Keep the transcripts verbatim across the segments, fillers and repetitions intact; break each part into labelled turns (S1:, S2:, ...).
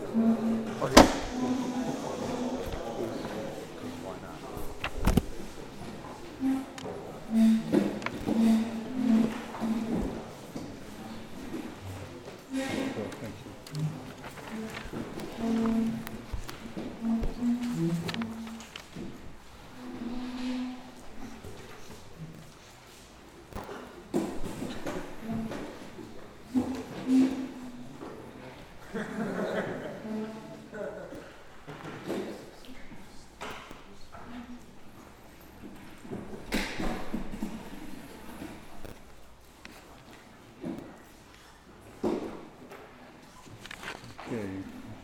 S1: Oh, yeah. Why not?
S2: Okay.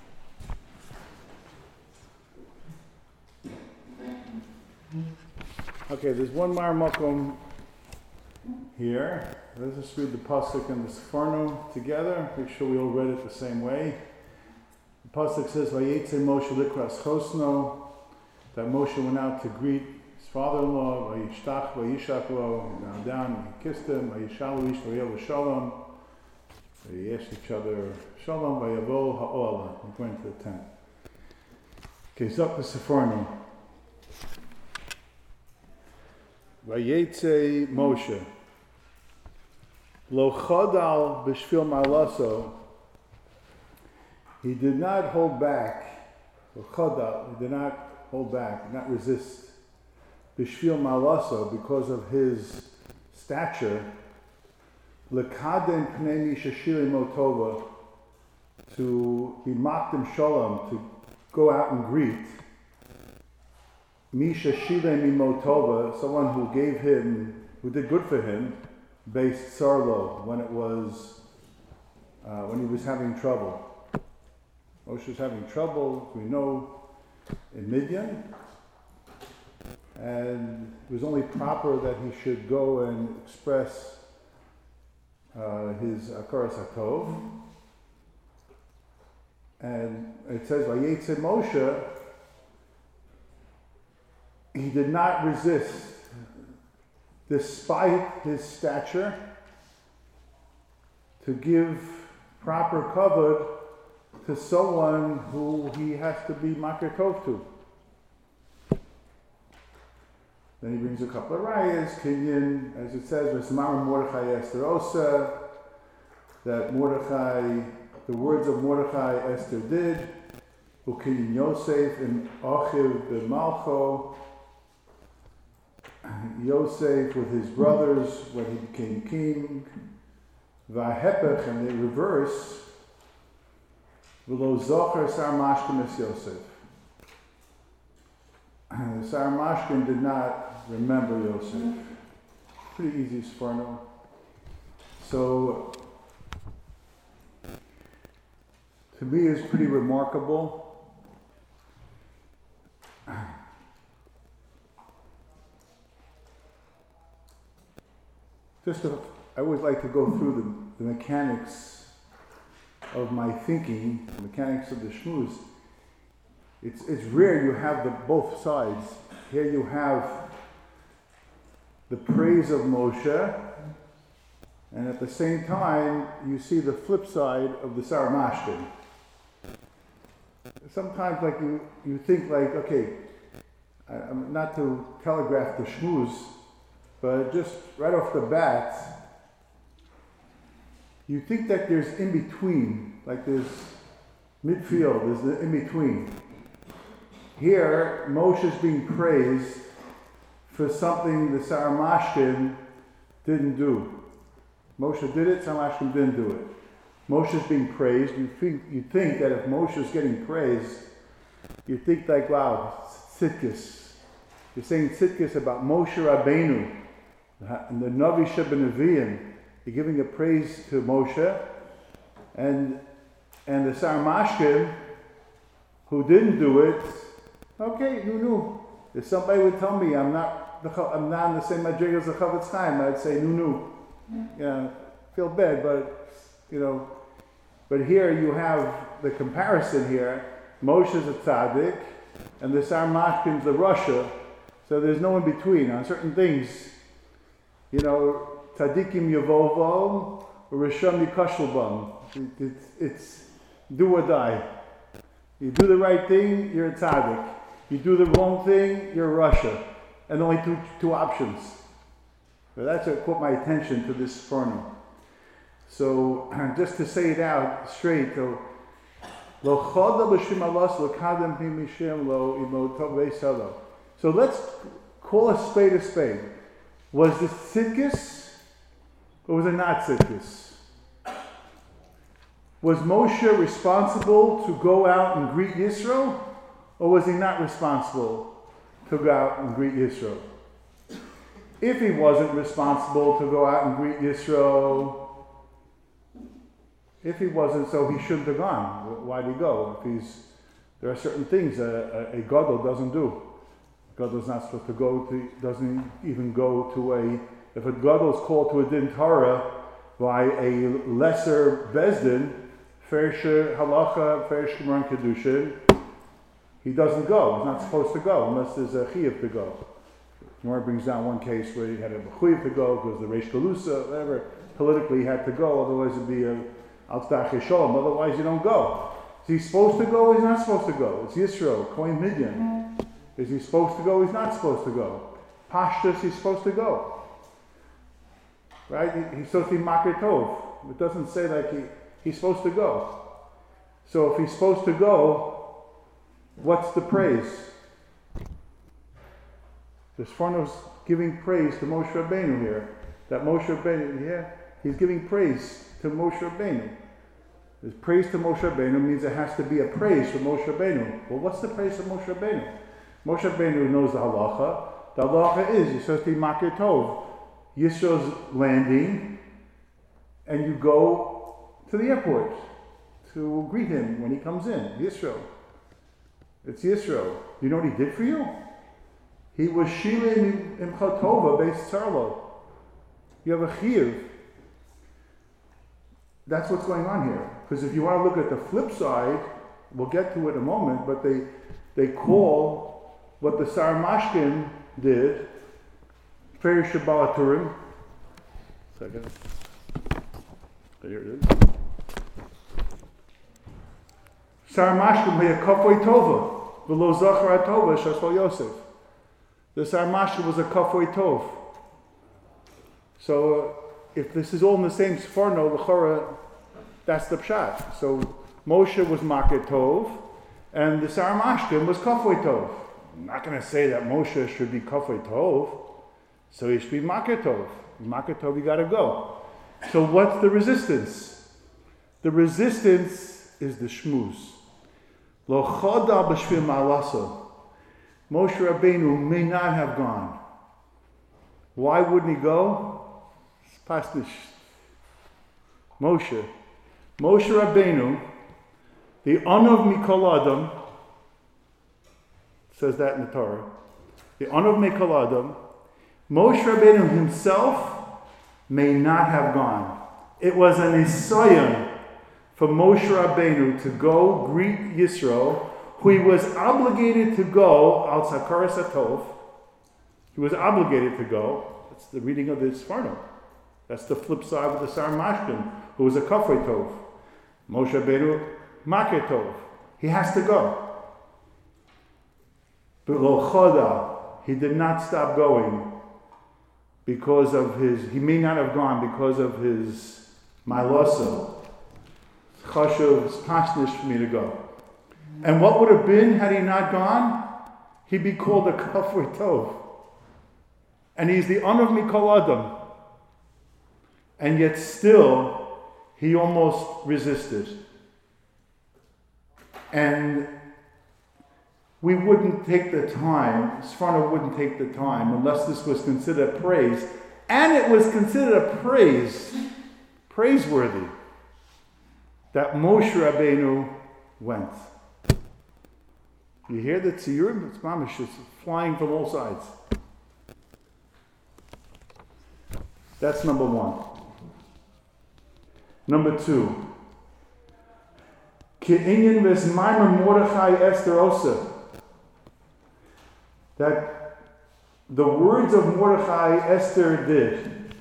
S2: Okay, there's one more makom here. Let's just read the pasuk and the Sforno together. Make sure we all read it the same way. The pasuk says, "Vayetze Moshe likras chosno," that Moshe went out to greet his father-in-law. Vayishtach vayishak lo, he bowed down, he kissed him. Vayishalu ish vayelu shalom. They asked each other, Shalom vayavo ha'olah. He went to the tent. Okay, so up to Sforno. Vayetze Moshe Lo chodal b'shvil malaso. He did not hold back. Lo chodal, he did not hold back, did not resist. B'shvil malaso, because of his stature. Lekadem pnei misha shiri motova, to be mocked in shalom, to go out and greet. Misha shile mimotova, someone who gave him, who did good for him, based sarlo, when it was, uh, when he was having trouble. Moshe was having trouble, we know, in Midian, and it was only proper that he should go and express Uh, his Akaras HaTov, and it says Vayetze Moshe, he did not resist, despite his stature, to give proper cover to someone who he has to be Makar Tov to. Then he brings a couple of rayas, Kinyan, as it says, V'smar Mordechai Esther Osa, that Mordechai, the words of Mordechai Esther did, Ukinyan Yosef and Achiv ben Malcho, Yosef with his brothers when he became king, V'ahepech, and they reverse, V'lo Zocher Sar Mashkim es Yosef. The Saramashkin did not remember Yosef. Pretty easy Sforno. So, to me, it's pretty remarkable. Just to, I always like to go through the, the mechanics of my thinking, the mechanics of the shmuz. It's it's rare you have the both sides. Here you have the praise of Moshe, and at the same time you see the flip side of the Saramashkin. Sometimes, like you, you think like, okay, I, I'm not to telegraph the shmuz, but just right off the bat, you think that there's in between, like there's midfield, there's the in between. Here, Moshe is being praised for something the Saramashkin didn't do. Moshe did it, Saramashkin didn't do it. Moshe is being praised. You think, you think that if Moshe is getting praised, you think like, wow, tzidkis. You're saying tzidkis about Moshe Rabbeinu and the Navi Shebenaviyim. You're giving a praise to Moshe, and and the Saramashkin, who didn't do it, okay, no, no. If somebody would tell me I'm not, I'm not in the same madrigal as the Chavetz Chaim, I'd say no, no. You know, feel bad, but you know. But here you have the comparison here. Moshe's a tzaddik, and the Saramashkin's the Russia. So there's no in between on certain things. You know, tzaddikim yavovom, or rishon yikashlbam. It's it's do or die. You do the right thing, you're a tzaddik. You do the wrong thing, you're Russia. And only two two options. So that's what caught my attention to this Sforno. So just to say it out straight, so so let's call a spade a spade. Was this tzidkis or was it not tzidkis? Was Moshe responsible to go out and greet Yisro, or was he not responsible to go out and greet Yisro? If he wasn't responsible to go out and greet Yisro, if he wasn't, so he shouldn't have gone. Why'd he go? If he's, there are certain things a, a, a gadol doesn't do. Gadol's not supposed to go to, doesn't even go to a, if a gadol is called to a din Torah by a lesser bezdin, Fershe halacha, Fershe gemara kedushin, he doesn't go. He's not supposed to go unless there's a chiyuv to go. Gemara brings down one case where he had a chiyuv to go because the reish galusa, whatever, politically he had to go, otherwise it'd be a al-tzedach shalom, otherwise you don't go. Is he supposed to go or he's not supposed to go? It's Yisro, Kohen Midian. Is he supposed to go? He's not supposed to go. Pashtus, he's supposed to go. Right? He, he's supposed to be Makir Tov. It doesn't say like he, he's supposed to go. So if he's supposed to go, what's the praise? The Sforno's giving praise to Moshe Rabbeinu here. That Moshe Rabbeinu, yeah, he's giving praise to Moshe Rabbeinu. There's praise to Moshe Rabbeinu means there has to be a praise for Moshe Rabbeinu. Well, what's the praise for Moshe Rabbeinu? Moshe Rabbeinu knows the halacha. The halacha is you're supposed to be Makir Tov. Yisro's landing, and you go to the airport to greet him when he comes in. Yisro. It's Yisro. You know what he did for you? He was Shilin in Chatova based Sarlo. You have a chiyuv. That's what's going on here. Because if you want to look at the flip side, we'll get to it in a moment, but they they call what the Sarmashkin did, Ferish Balaturim. Second. Here it is. Sarmashkin Hayakafoi Tova, Velo Zachar Tova, Shasol Yosef. The Sarmashkin was a Kafoi Tov. So uh, if this is all in the same Sforno, the Chora, that's the Pshat. So Moshe was Makir Tov, and the Sarmashkin was Kafoi Tov. I'm not going to say that Moshe should be Kafoi Tov, so he should be Makir Tov. Makir Tov, you got to go. So what's the resistance? The resistance is the shmuz. Lo choda b'shvil ma'alaso. Moshe Rabbeinu may not have gone. Why wouldn't he go? It's pasnish. Moshe. Moshe Rabbeinu, the Anov Mikol Adam, says that in the Torah. The Anov Mikol Adam, Moshe Rabbeinu himself may not have gone. It was an Isayon for Moshe Rabbeinu to go greet Yisro, who he was obligated to go al Sakar Satov. He was obligated to go. That's the reading of the Sforno. That's the flip side with the Sarmashkin, who was a Kafrei Tov. Moshe Rabbeinu, Makir Tov. He has to go. But Lo Choda, he did not stop going because of his, he may not have gone because of his Mailoso. Chashuv, it's pasnish for me to go. And what would have been had he not gone? He'd be called a Kafrei Tov. And he's the Anav Mikol Adam. And yet still, he almost resisted. And we wouldn't take the time, Sforno wouldn't take the time, unless this was considered praise. And it was considered a praise, praiseworthy, that Moshe Rabbeinu went. You hear the tziyurim? It's mamish, it's flying from all sides. That's number one. Number two. Ke'inyan v'esmaimer Mordechai Esther Osa. That the words of Mordechai Esther did.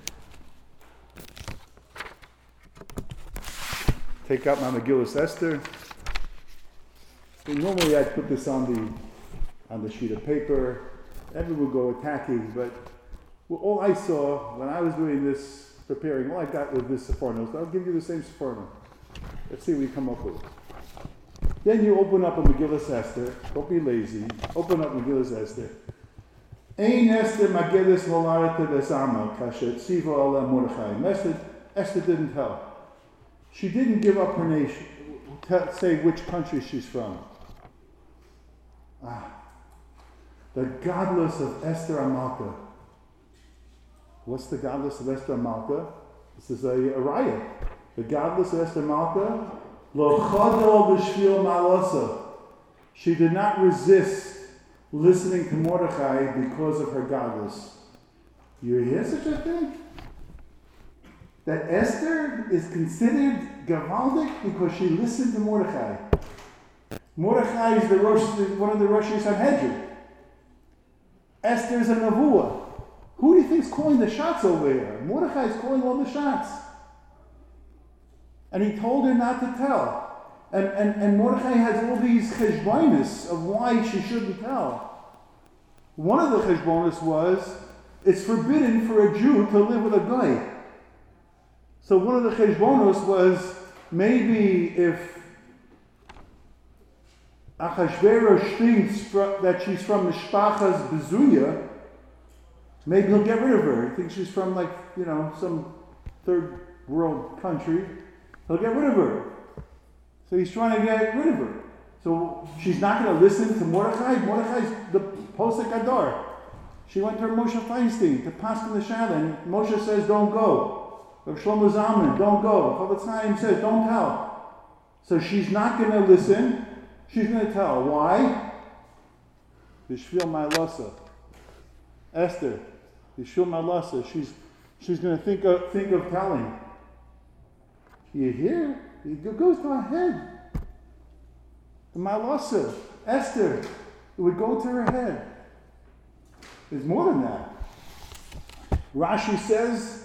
S2: Take out my Megillus Esther. So normally I'd put this on the on the sheet of paper. Everyone would go attacking, but well, all I saw when I was doing this, preparing, all I got was this Sepharno. So I'll give you the same Sepharno. Let's see what you come up with. Then you open up a Megillas Esther. Don't be lazy. Open up Megillas Esther. Ein Esther Megillas Molarete Besama Kashet Siva Ala Mordechai. Esther, Esther didn't tell. She didn't give up her nation. Tell, say which country she's from. Ah. The godless of Esther Amalka. What's the godless of Esther Amalka? This is a, a riot. The godless of Esther Amalka, lo chadol b'shvil malosa. She did not resist listening to Mordechai because of her godless. You hear such a thing? That Esther is considered gavaldic because she listened to Mordechai. Mordechai is the Rosh, one of the Rosh Sanhedrin. Esther is a Nevuah. Who do you think is calling the shots over here? Mordechai is calling all the shots. And he told her not to tell. And, and, and Mordechai has all these cheshbonis of why she shouldn't tell. One of the cheshbonis was, it's forbidden for a Jew to live with a guy. So one of the cheshbonos was, maybe if Achashverosh thinks that she's from Mishpachas Bezuya, maybe he'll get rid of her. He thinks she's from, like, you know, some third world country. He'll get rid of her. So he's trying to get rid of her. So she's not going to listen to Mordechai. Mordechai's the Posek Adar. She went to Moshe Feinstein to Paskin the Shala, and Moshe says, don't go. Rav Shlomo Zalman, don't go. Chofetz Chaim says, don't tell. So she's not going to listen. She's going to tell. Why? B'shvil ma'alosa. Esther, B'shvil ma'alosa. She's she's going to think of think of telling. You hear? It goes to her head. The ma'alosa, Esther, it would go to her head. There's more than that. Rashi says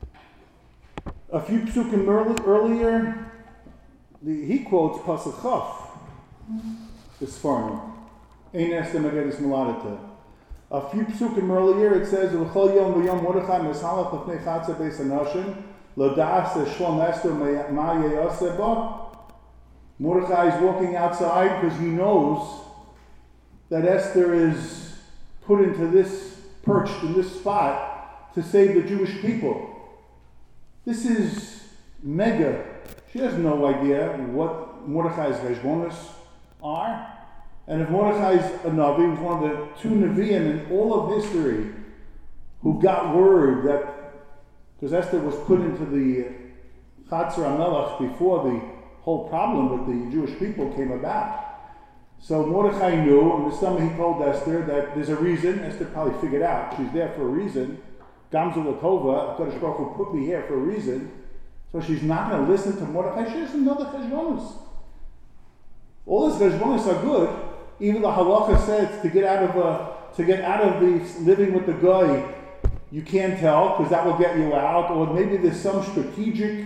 S2: a few psukim earlier, the, he quotes Pasuk Chaf. This farmer. Ein Esther Megillas Molarete. A few psukim earlier it says, V'chol yom v'yom Mordechai mishalach l'fnei chatzer beis hanashim l'da'as shlom Esther ma yeyaseh ba. Mordechai is walking outside because he knows that Esther is put into this, perched in this spot to save the Jewish people. This is mega. She has no idea what Mordechai's cheshbonos are. And if Mordechai is a Navi, who's one of the two Nevi'im in all of history who got word that, because Esther was put into the Chatzer HaMelech before the whole problem with the Jewish people came about. So Mordechai knew, and this summer he told Esther that there's a reason. Esther probably figured out she's there for a reason. Gamzu Latova, HaKadosh Baruch Hu put me here for a reason. So she's not going to listen to Mordechai. She doesn't know the cheshbonos. All his cheshbonos are good. Even the halacha says to get out of a, to get out of the living with the guy, you can't tell because that will get you out. Or maybe there's some strategic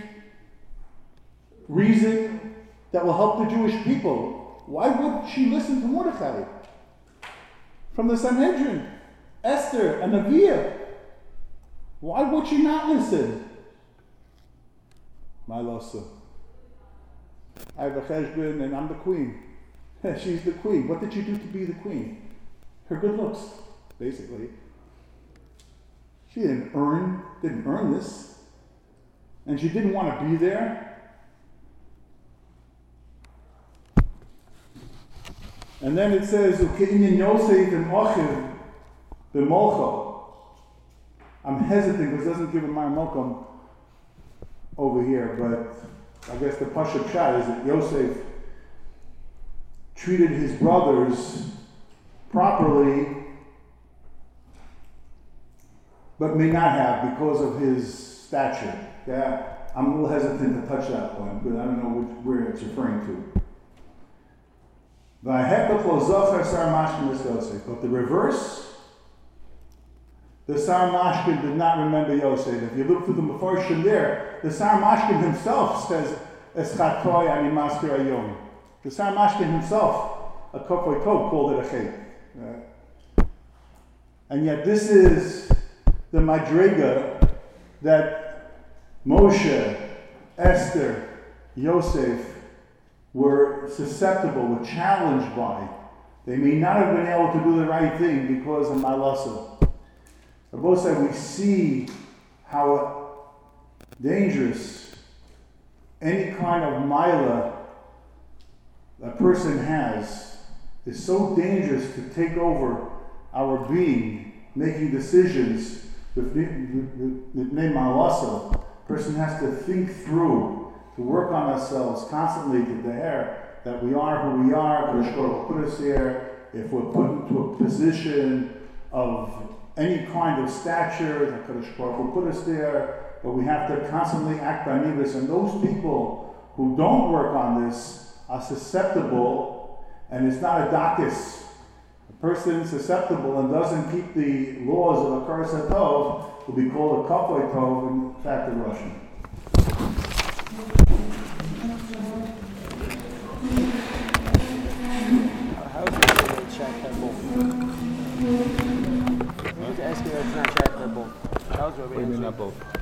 S2: reason that will help the Jewish people. Why would she listen to Mordechai? From the Sanhedrin, Esther, a Neviah. Why would she not listen? My losa. I have a cheshbon and I'm the queen. She's the queen. What did she do to be the queen? Her good looks, basically. She didn't earn, didn't earn this. And she didn't want to be there. And then it says, Uke'inyan Yosef and Ochiv b'molcho. I'm hesitant because it doesn't give a Mar Mokom over here, but I guess the Pashup Shah is that Yosef treated his brothers properly, but may not have because of his stature. Yeah, I'm a little hesitant to touch that one, but I don't know which, where it's referring to. But the reverse, the Sar Mashkin did not remember Yosef. If you look through the Mefarshim there, the Sar Mashkin himself says, Eschatoi ani maskir ayom. The Sar Mashkin himself a kafay tov called it a chet. Uh, and yet this is the madriga that Moshe, Esther, Yosef were susceptible, were challenged by. They may not have been able to do the right thing because of malasa. But both sides, we see how dangerous any kind of mila a person has is so dangerous to take over our being, making decisions with name malasa. A person has to think through, to work on ourselves constantly to the air that we are who we are. Kadosh Baruch Hu put us here. If we're put into a position of any kind of stature, that Kadosh Baruch Hu put us there, but we have to constantly act on nivus. And those people who don't work on this are susceptible, and it's not a dakis. A person susceptible and doesn't keep the laws of a Karsa Tov will be called a Kafay Tov, in fact, in Russian.
S1: How is it check that both? I was asking if it's not check that both. How is it
S3: What do you mean not both?